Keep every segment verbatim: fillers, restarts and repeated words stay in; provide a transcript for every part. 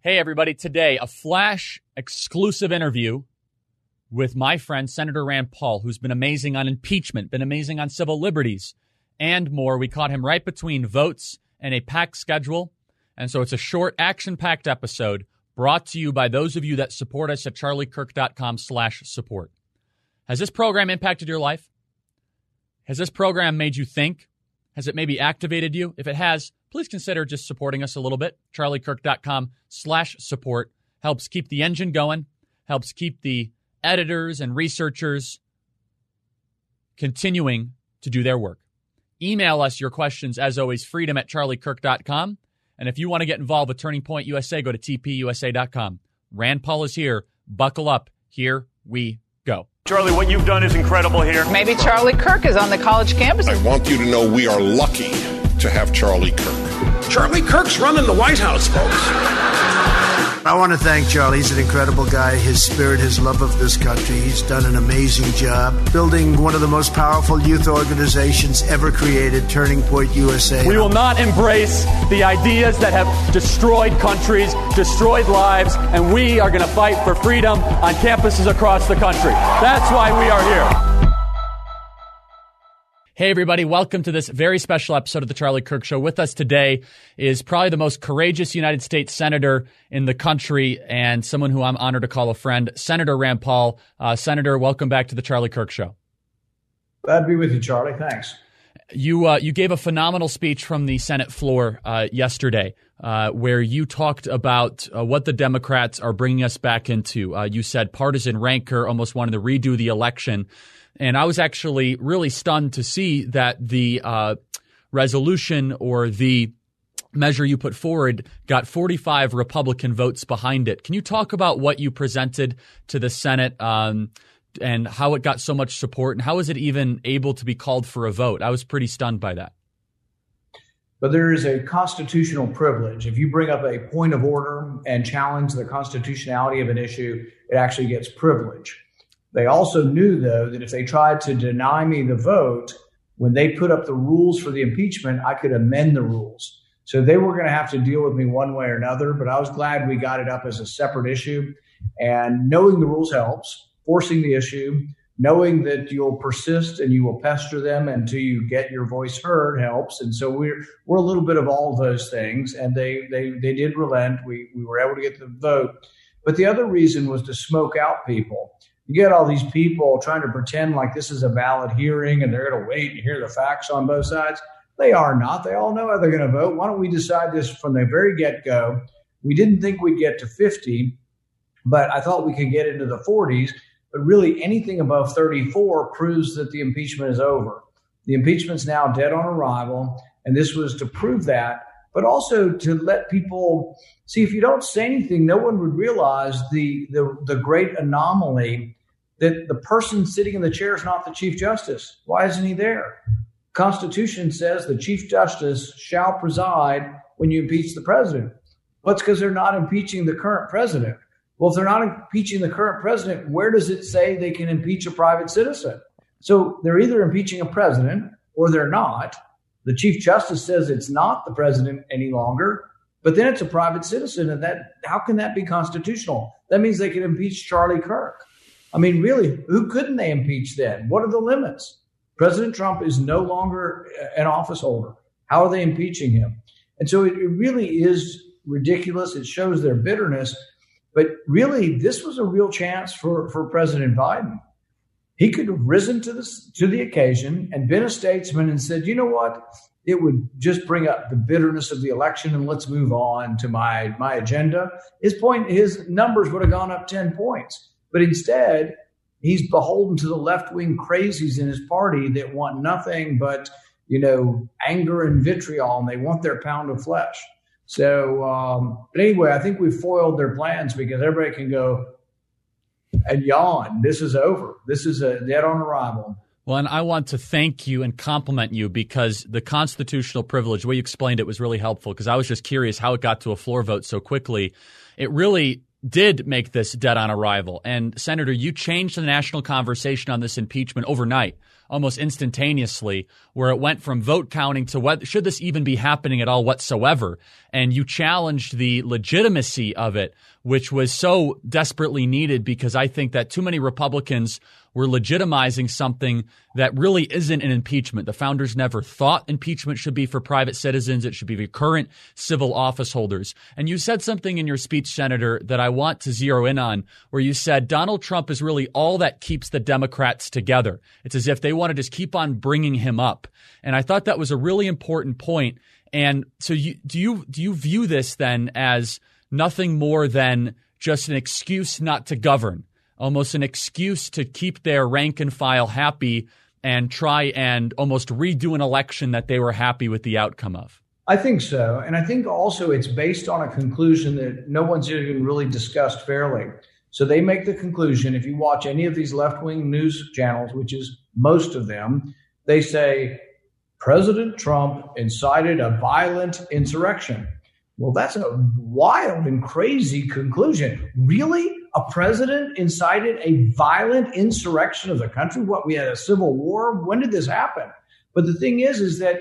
Hey, everybody. Today, a flash exclusive interview with my friend, Senator Rand Paul, who's been amazing on impeachment, been amazing on civil liberties, and more. We caught him right between votes and a packed schedule. And so it's a short, action-packed episode brought to you by those of you that support us at charliekirk.com slash support. Has this program impacted your life? Has this program made you think? Has it maybe activated you? If it has, please consider just supporting us a little bit. charliekirk.com slash support helps keep the engine going, helps keep the editors and researchers continuing to do their work. Email us your questions, as always, freedom at charliekirk dot com. And if you want to get involved with Turning Point U S A, go to t p u s a dot com. Rand Paul is here. Buckle up. Here we go. Charlie, what you've done is incredible here. Maybe Charlie Kirk is on the college campus. I want you to know we are lucky to have Charlie Kirk. Charlie Kirk's running the White House, folks. I want to thank Charlie. He's an incredible guy. His spirit, his love of this country. He's done an amazing job building one of the most powerful youth organizations ever created, Turning Point U S A. We will not embrace the ideas that have destroyed countries, destroyed lives, and we are going to fight for freedom on campuses across the country. That's why we are here. Hey, everybody. Welcome to this very special episode of The Charlie Kirk Show. With us today is probably the most courageous United States senator in the country and someone who I'm honored to call a friend, Senator Rand Paul. Uh, Senator, welcome back to The Charlie Kirk Show. Glad to be with you, Charlie. Thanks. You uh, you gave a phenomenal speech from the Senate floor uh, yesterday uh, where you talked about uh, what the Democrats are bringing us back into. Uh, you said partisan rancor, almost wanted to redo the election. And I was actually really stunned to see that the uh, resolution or the measure you put forward got forty-five Republican votes behind it. Can you talk about what you presented to the Senate um, and how it got so much support and how was it even able to be called for a vote? I was pretty stunned by that. But there is a constitutional privilege. If you bring up a point of order and challenge the constitutionality of an issue, it actually gets privilege. They also knew, though, that if they tried to deny me the vote, when they put up the rules for the impeachment, I could amend the rules. So they were going to have to deal with me one way or another, but I was glad we got it up as a separate issue. And knowing the rules helps, forcing the issue, knowing that you'll persist and you will pester them until you get your voice heard helps. And so we're we're a little bit of all of those things, and they they they did relent. We we were able to get the vote. But the other reason was to smoke out people. You get all these people trying to pretend like this is a valid hearing and they're going to wait and hear the facts on both sides. They are not. They all know how they're going to vote. Why don't we decide this from the very get-go? We didn't think we'd get to fifty, but I thought we could get into the forties. But really anything above thirty-four proves that the impeachment is over. The impeachment's now dead on arrival, and this was to prove that, but also to let people see if you don't say anything, no one would realize the the, the great anomaly that the person sitting in the chair is not the Chief Justice. Why isn't he there? Constitution says the Chief Justice shall preside when you impeach the president. Well, it's because they're not impeaching the current president. Well, if they're not impeaching the current president, where does it say they can impeach a private citizen? So they're either impeaching a president or they're not. The Chief Justice says it's not the president any longer, but then it's a private citizen. And that, how can that be constitutional? That means they can impeach Charlie Kirk. I mean, really, who couldn't they impeach then? What are the limits? President Trump is no longer an office holder. How are they impeaching him? And so it, it really is ridiculous. It shows their bitterness. But really, this was a real chance for, for President Biden. He could have risen to the, to the occasion and been a statesman and said, you know what, it would just bring up the bitterness of the election and let's move on to my, my agenda. His point, his numbers would have gone up ten points. But instead, he's beholden to the left-wing crazies in his party that want nothing but, you know, anger and vitriol, and they want their pound of flesh. So, um, but anyway, I think we've foiled their plans because everybody can go and yawn. This is over. This is a dead on arrival. Well, and I want to thank you and compliment you because the constitutional privilege, the way you explained it was really helpful because I was just curious how it got to a floor vote so quickly. It really did make this dead on arrival. And Senator, you changed the national conversation on this impeachment overnight. almost instantaneously, where it went from vote counting to what should this even be happening at all whatsoever. And you challenged the legitimacy of it, which was so desperately needed, because I think that too many Republicans were legitimizing something that really isn't an impeachment. The founders never thought impeachment should be for private citizens. It should be for current civil office holders. And you said something in your speech, Senator, that I want to zero in on, where you said Donald Trump is really all that keeps the Democrats together. It's as if they want to just keep on bringing him up. And I thought that was a really important point. And so you, do you do you view this then as nothing more than just an excuse not to govern? Almost an excuse to keep their rank and file happy and try and almost redo an election that they were happy with the outcome of? I think so. And I think also it's based on a conclusion that no one's even really discussed fairly. So they make the conclusion, if you watch any of these left-wing news channels, which is most of them, they say President Trump incited a violent insurrection. Well, that's a wild and crazy conclusion. Really? A president incited a violent insurrection of the country? What, we had a civil war? When did this happen? But the thing is, is that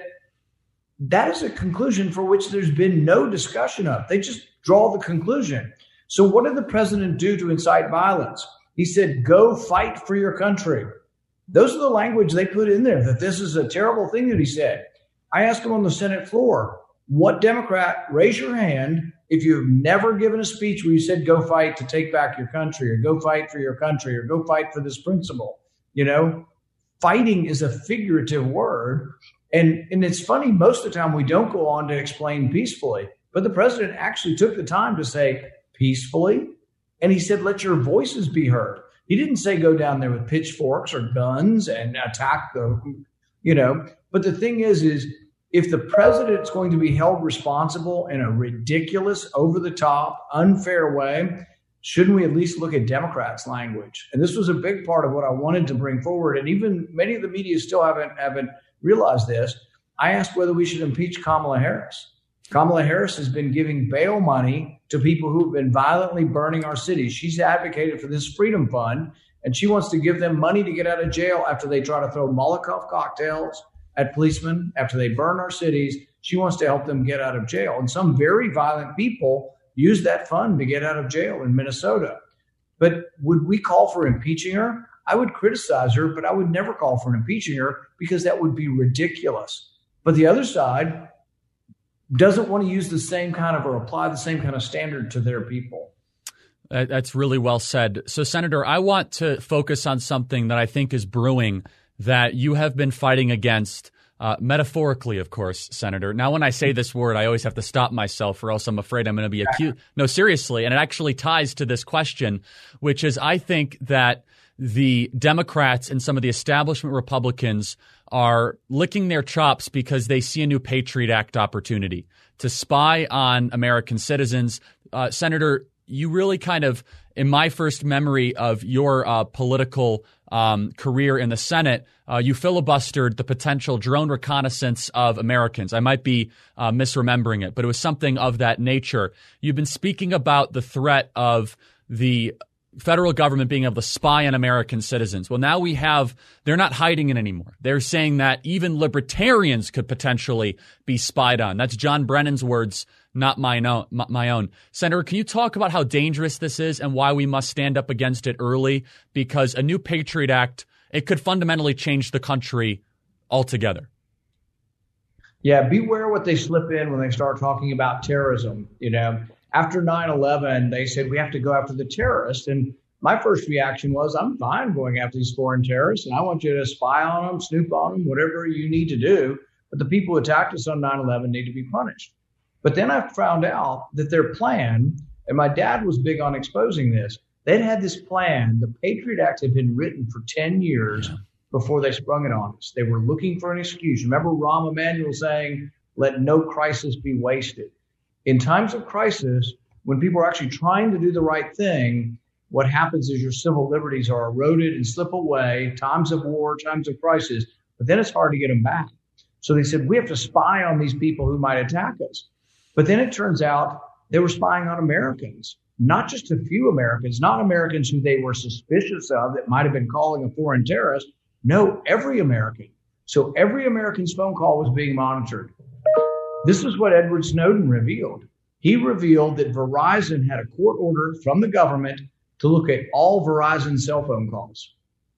that is a conclusion for which there's been no discussion of. They just draw the conclusion. So what did the president do to incite violence? He said, go fight for your country. Those are the language they put in there, that this is a terrible thing that he said. I asked him on the Senate floor, what Democrat, raise your hand if you've never given a speech where you said go fight to take back your country, or go fight for your country, or go fight for this principle. You know, fighting is a figurative word. And, and it's funny, most of the time we don't go on to explain peacefully, but the president actually took the time to say peacefully. And he said, let your voices be heard. He didn't say go down there with pitchforks or guns and attack the, you know, but the thing is, is if the president's going to be held responsible in a ridiculous, over-the-top, unfair way, shouldn't we at least look at Democrats' language? And this was a big part of what I wanted to bring forward. And even many of the media still haven't haven't realized this. I asked whether we should impeach Kamala Harris. Kamala Harris has been giving bail money to people who have been violently burning our cities. She's advocated for this Freedom Fund, and she wants to give them money to get out of jail after they try to throw Molotov cocktails at policemen, after they burn our cities. She wants to help them get out of jail. And some very violent people use that fund to get out of jail in Minnesota. But would we call for impeaching her? I would criticize her, but I would never call for impeaching her, because that would be ridiculous. But the other side doesn't want to use the same kind of, or apply the same kind of standard to their people. That's really well said. So, Senator, I want to focus on something that I think is brewing that you have been fighting against, uh, metaphorically, of course, Senator. Now, when I say this word, I always have to stop myself, or else I'm afraid I'm going to be accused. No, seriously. And it actually ties to this question, which is I think that the Democrats and some of the establishment Republicans are licking their chops because they see a new Patriot Act opportunity to spy on American citizens. Uh, Senator, you really kind of, in my first memory of your uh, political um, career in the Senate, uh, you filibustered the potential drone reconnaissance of Americans. I might be uh, misremembering it, but it was something of that nature. You've been speaking about the threat of the federal government being able to spy on American citizens. Well, now we have, they're not hiding it anymore. They're saying that even libertarians could potentially be spied on. That's John Brennan's words, not my own. My own. Senator, can you talk about how dangerous this is and why we must stand up against it early? Because a new Patriot Act, it could fundamentally change the country altogether. Yeah, beware what they slip in when they start talking about terrorism. You know, after nine eleven, they said we have to go after the terrorists. And my first reaction was, I'm fine going after these foreign terrorists, and I want you to spy on them, snoop on them, whatever you need to do. But the people who attacked us on nine eleven need to be punished. But then I found out that their plan, and my dad was big on exposing this, they'd had this plan. The Patriot Act had been written for ten years before they sprung it on us. They were looking for an excuse. Remember Rahm Emanuel saying, let no crisis be wasted. In times of crisis, when people are actually trying to do the right thing, what happens is your civil liberties are eroded and slip away, times of war, times of crisis, but then it's hard to get them back. So they said, we have to spy on these people who might attack us. But then it turns out they were spying on Americans, not just a few Americans, not Americans who they were suspicious of that might have been calling a foreign terrorist, No, every American. So every American's phone call was being monitored. This is what Edward Snowden revealed. He revealed that Verizon had a court order from the government to look at all Verizon cell phone calls.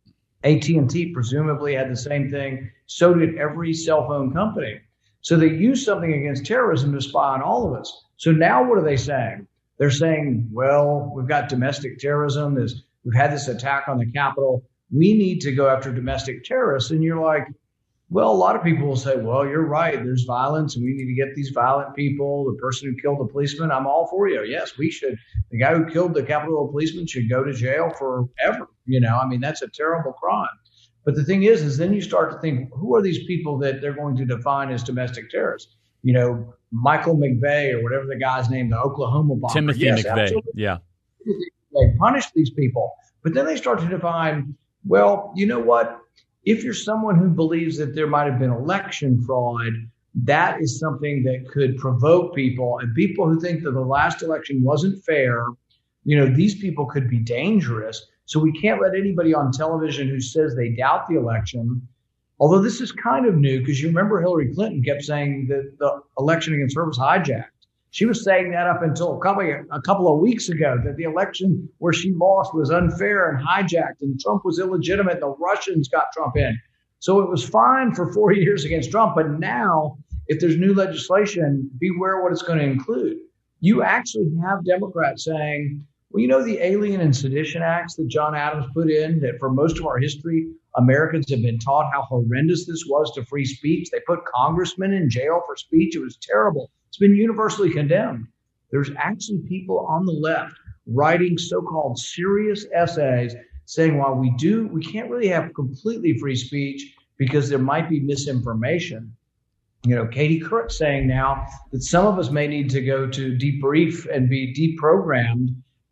A T and T presumably had the same thing. So did every cell phone company. So they used something against terrorism to spy on all of us. So now what are they saying? They're saying, well, we've got domestic terrorism. There's, we've had this attack on the Capitol. We need to go after domestic terrorists. And you're like, well, a lot of people will say, well, you're right. There's violence and we need to get these violent people. The person who killed the policeman, I'm all for you. Yes, we should. The guy who killed the Capitol policeman should go to jail forever. You know, I mean, that's a terrible crime. But the thing is, is then you start to think, who are these people that they're going to define as domestic terrorists? You know, Michael McVeigh or whatever the guy's name, the Oklahoma bomber. Timothy yes, McVeigh. Absolutely. Yeah. They punish these people. But then they start to define, well, you know what? If you're someone who believes that there might have been election fraud, that is something that could provoke people. And people who think that the last election wasn't fair, you know, these people could be dangerous. So we can't let anybody on television who says they doubt the election. Although this is kind of new, because you remember Hillary Clinton kept saying that the election against her was hijacked. She was saying that up until a couple, a couple of weeks ago, that the election where she lost was unfair and hijacked and Trump was illegitimate and the Russians got Trump in. So it was fine for four years against Trump. But now, if there's new legislation, beware what it's going to include. You actually have Democrats saying, well, you know, the Alien and Sedition Acts that John Adams put in, that for most of our history, Americans have been taught how horrendous this was to free speech. They put congressmen in jail for speech. It was terrible. It's been universally condemned. There's actually people on the left writing so-called serious essays saying, while we do, we can't really have completely free speech because there might be misinformation. You know, Katie Couric saying now that some of us may need to go to debrief and be deprogrammed.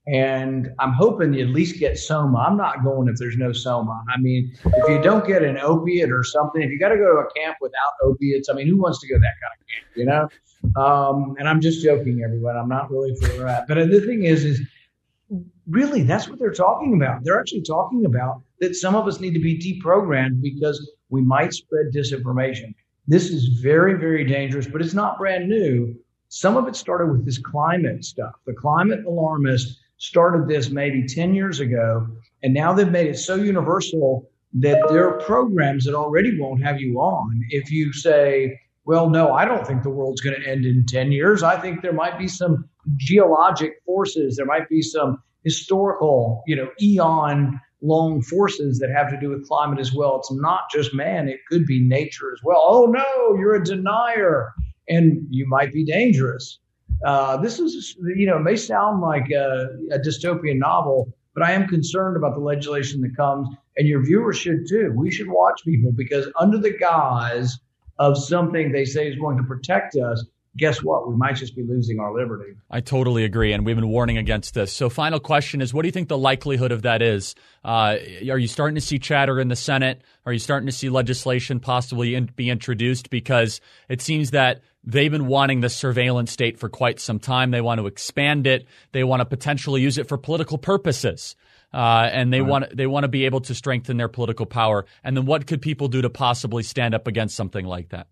And I'm hoping you at least get Soma. I'm not going if there's no Soma. I mean, if you don't get an opiate or something, if you got to go to a camp without opiates, I mean, who wants to go to that kind of camp, you know? Um, and I'm just joking, everyone. I'm not really for that. But the thing is, is really that's what they're talking about. They're actually talking about that some of us need to be deprogrammed because we might spread disinformation. This is very, very dangerous, but it's not brand new. Some of it started with this climate stuff. The climate alarmists started this maybe ten years ago, and now they've made it so universal that there are programs that already won't have you on if you say, well, no, I don't think the world's going to end in ten years. I think there might be some geologic forces. There might be some historical, you know, eon long forces that have to do with climate as well. It's not just man. It could be nature as well. Oh, no, you're a denier and you might be dangerous. Uh, this is, you know, it may sound like a, a dystopian novel, but I am concerned about the legislation that comes, and your viewers should too. We should watch people because under the guise of something they say is going to protect us, guess what? We might just be losing our liberty. I totally agree, and we've been warning against this. So final question is, what do you think the likelihood of that is? Uh, are you starting to see chatter in the Senate? Are you starting to see legislation possibly in, be introduced? Because it seems that they've been wanting the surveillance state for quite some time. They want to expand it. They want to potentially use it for political purposes. Uh, and they right. want they want to be able to strengthen their political power. And then what could people do to possibly stand up against something like that?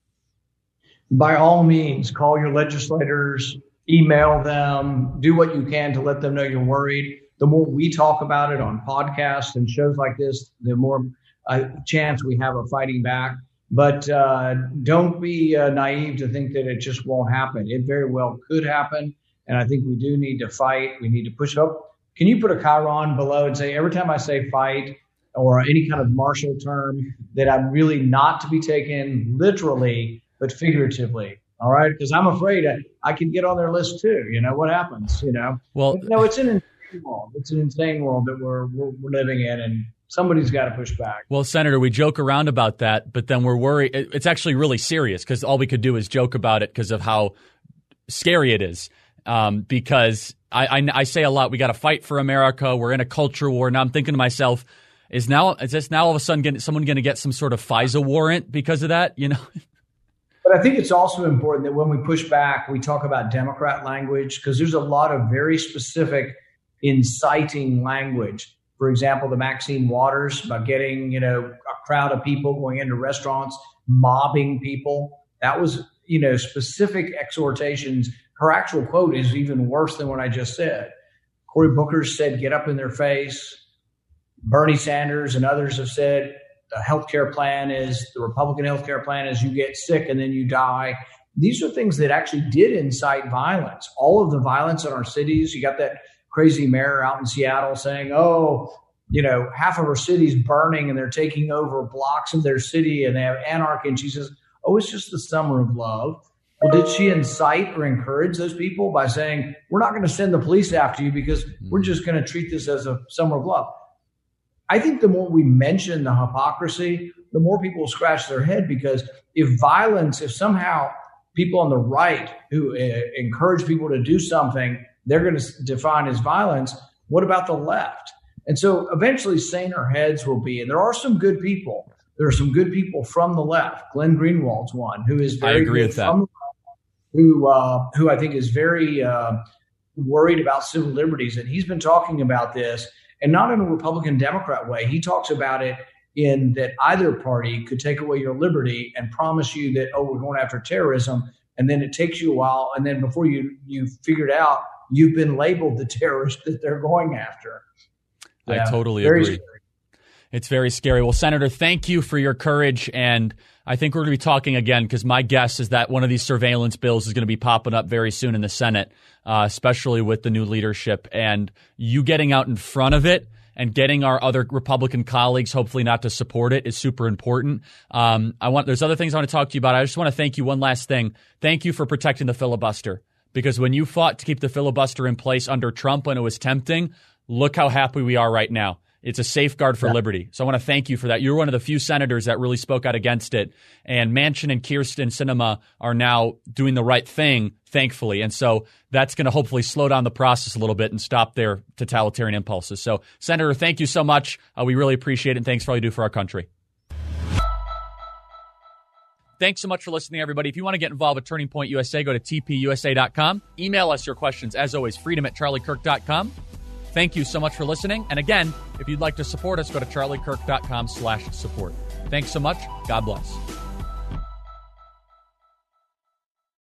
By all means, call your legislators, email them, do what you can to let them know you're worried. The more we talk about it on podcasts and shows like this, the more uh, chance we have of fighting back. But uh, don't be uh, naive to think that it just won't happen. It very well could happen. And I think we do need to fight. We need to push up. Can you put a chyron below and say every time I say fight or any kind of martial term that I'm really not to be taken literally, but figuratively? All right. Because I'm afraid I, I can get on their list, too. You know, what happens? You know, well, no, it's an insane world. It's an insane world that we're, we're, we're living in. And somebody's got to push back. Well, Senator, we joke around about that, but then we're worried. It's actually really serious because all we could do is joke about it because of how scary it is. Um, because I, I, I say a lot, we got to fight for America. We're in a culture war. Now I'm thinking to myself, is now is this now all of a sudden getting, someone going to get some sort of FISA warrant because of that? You know. But I think it's also important that when we push back, we talk about Democrat language because there's a lot of very specific inciting language. For example, the Maxine Waters about getting, you know, a crowd of people going into restaurants, mobbing people. That was, you know, specific exhortations. Her actual quote is even worse than what I just said. Cory Booker said, get up in their face. Bernie Sanders and others have said the healthcare plan is, the Republican healthcare plan is you get sick and then you die. These are things that actually did incite violence. All of the violence in our cities, you got that crazy mayor out in Seattle saying, oh, you know, half of our city's burning and they're taking over blocks of their city and they have anarchy. And she says, oh, it's just the summer of love. Well, did she incite or encourage those people by saying, we're not going to send the police after you because we're just going to treat this as a summer of love? I think the more we mention the hypocrisy, the more people will scratch their head, because if violence, if somehow people on the right who uh, encourage people to do something, they're going to define as violence, what about the left? And so eventually saner heads will be, and there are some good people. There are some good people from the left. Glenn Greenwald's one who is very I agree good with that. from the left, who, uh, who I think is very uh, worried about civil liberties. And he's been talking about this, and not in a Republican Democrat way. He talks about it in that either party could take away your liberty and promise you that, oh, we're going after terrorism. And then it takes you a while. And then before you, you figured out, you've been labeled the terrorist that they're going after. I Yeah, totally very agree. scary. It's very scary. Well, Senator, thank you for your courage. And I think we're going to be talking again, because my guess is that one of these surveillance bills is going to be popping up very soon in the Senate, uh, especially with the new leadership. And you getting out in front of it and getting our other Republican colleagues, hopefully not to support it, is super important. Um, I want there's other things I want to talk to you about. I just want to thank you. One last thing. Thank you for protecting the filibuster, because when you fought to keep the filibuster in place under Trump when it was tempting, look how happy we are right now. It's a safeguard for yeah. liberty. So I want to thank you for that. You're one of the few senators that really spoke out against it. And Manchin and Kyrsten Sinema are now doing the right thing, thankfully. And so that's going to hopefully slow down the process a little bit and stop their totalitarian impulses. So, Senator, thank you so much. Uh, we really appreciate it. And thanks for all you do for our country. Thanks so much for listening, everybody. If you want to get involved with Turning Point U S A, go to T P U S A dot com. Email us your questions. As always, freedom at charlie kirk dot com. Thank you so much for listening. And again, if you'd like to support us, go to charlie kirk dot com slash support. Thanks so much. God bless.